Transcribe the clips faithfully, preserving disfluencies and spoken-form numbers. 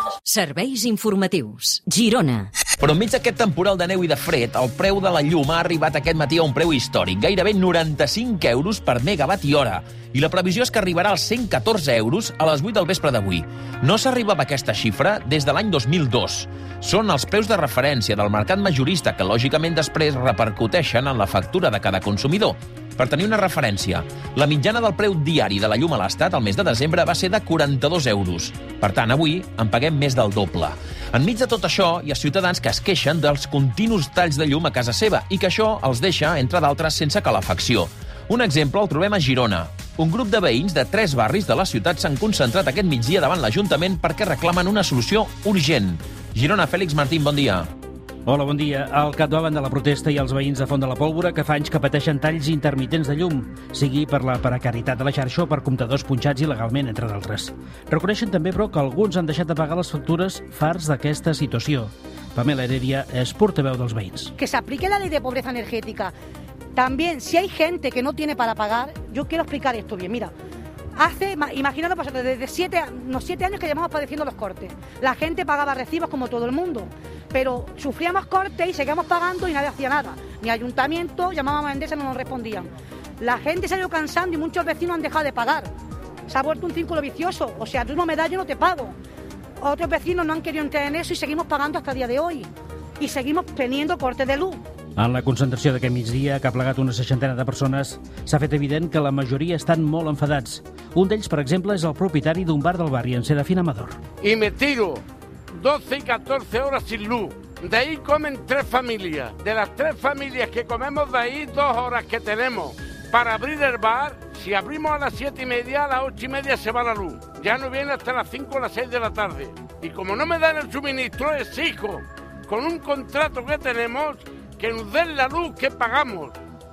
Serveis informatius. Girona. Però enmig d'aquest temporal de neu i de fred, el preu de la llum ha arribat aquest matí a un preu històric, gairebé noranta-cinc euros per megawatt i hora. I la previsió és que arribarà als cent catorze euros a les vuit del vespre d'avui. No s'arribava a aquesta xifra des de l'any dos mil dos. Són els preus de referència del mercat majorista que, lògicament, després repercuteixen en la factura de cada consumidor. Per tenir una referència, la mitjana del preu diari de la llum a l'Estat al mes de desembre va ser de quaranta-dos euros. Per tant, avui en paguem més del doble. Enmig de tot això, hi ha ciutadans que es queixen dels continus talls de llum a casa seva i que això els deixa, entre d'altres, sense calefacció. Un exemple el trobem a Girona. Un grup de veïns de tres barris de la ciutat s'han concentrat aquest migdia davant l'Ajuntament perquè reclamen una solució urgent. Girona, Fèlix Martín, bon dia. Hola, bon dia. Al capdavant de la protesta hi ha els veïns de Font de la Pólvora que fa anys que pateixen talls intermitents de llum, sigui per la precarietat de la xarxa o per comptadors punxats il·legalment, entre d'altres. Reconeixen també, però, que alguns han deixat de pagar les factures farts d'aquesta situació. Pamela Heredia és portaveu dels veïns. Que se aplique la ley de pobreza energética. También, si hay gente que no tiene para pagar, yo quiero explicar esto bien. Mira, hace, imaginaros vosotros, desde siete, unos siete años que llevamos padeciendo los cortes. La gente pagaba recibos como todo el mundo, pero sufríamos cortes y seguíamos pagando y nadie hacía nada. Ni ayuntamiento, llamábamos a Endesa y no nos respondían. La gente se ha ido cansando y muchos vecinos han dejado de pagar. Se ha vuelto un círculo vicioso. O sea, tú no me das, yo no te pago. Otros vecinos no han querido entrar en eso y seguimos pagando hasta el día de hoy. Y seguimos teniendo cortes de luz. En la concentració d'aquest migdia, que ha plegat una seixantena de persones, s'ha fet evident que la majoria estan molt enfadats. Un d'ells, per exemple, és el propietari d'un bar del barri, en Serafín Amador. Y me tiro doce y catorce horas sin luz. De ahí comen tres familias. De las tres familias que comemos, de ahí dos horas que tenemos para abrir el bar. Si abrimos a las siete y media, a las ocho y media se va la luz. Ya no viene hasta las cinco o las seis de la tarde. Y como no me dan el suministro, exijo, con un contrato que tenemos, que nos den la luz que pagamos.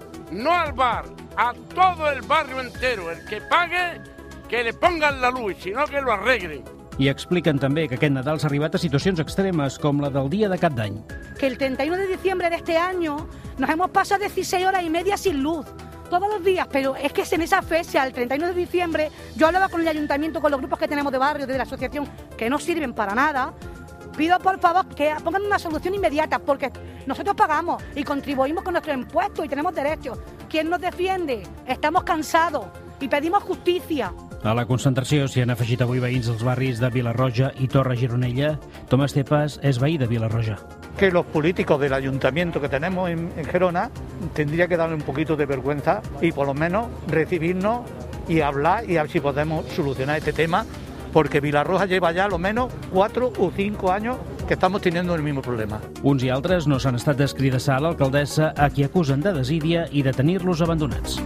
No al bar, a todo el barrio entero. El que pague, que le pongan la luz, y si no, que lo arreglen. I expliquen també que aquest Nadal s'ha arribat a situacions extremes, com la del dia de Cap d'Any. Que el treinta y uno de diciembre de este año nos hemos pasado dieciséis horas y media sin luz. Todos los días, pero es que en esa fecha, el treinta y uno de diciembre, yo hablaba con el ayuntamiento, con los grupos que tenemos de barrio, de la asociación, que no sirven para nada. Pido, por favor, que pongan una solución inmediata, porque nosotros pagamos y contribuimos con nuestros impuestos y tenemos derechos. ¿Quién nos defiende? Estamos cansados y pedimos justicia. A la concentració s'hi han afegit avui veïns dels barris de Vilarroja i Torre Gironella. Tomàs Tepas és veí de Vilarroja. Que los políticos del ayuntamiento que tenemos en, en Gerona tendría que darle un poquito de vergüenza y por lo menos recibirnos y hablar y a ver si podemos solucionar este tema, porque Vilarroja lleva ya a lo menos cuatro o cinco años que estamos teniendo el mismo problema. Uns i altres no s'han estat d'escridassar a l'alcaldessa, a qui acusen de desídia i de tenir-los abandonats.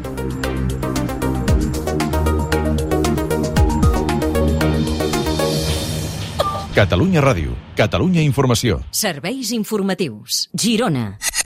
Catalunya Ràdio, Catalunya Informació. Serveis informatius. Girona.